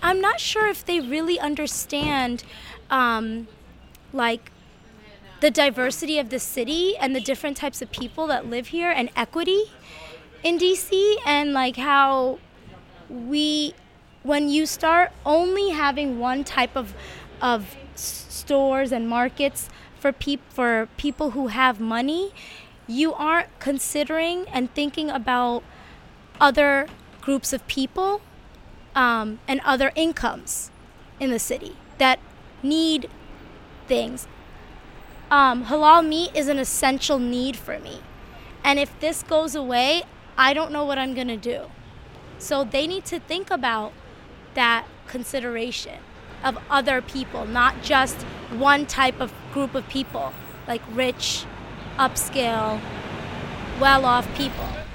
I'm not sure if they really understand, like, the diversity of the city and the different types of people that live here and equity in DC, and like how we when you start only having one type of stores and markets for people who have money, you aren't considering and thinking about other groups of people, and other incomes in the city that need things. Halal meat is an essential need for me. And if this goes away, I don't know what I'm going to do. So they need to think about that consideration of other people, not just one type of group of people, like rich, upscale, well-off people.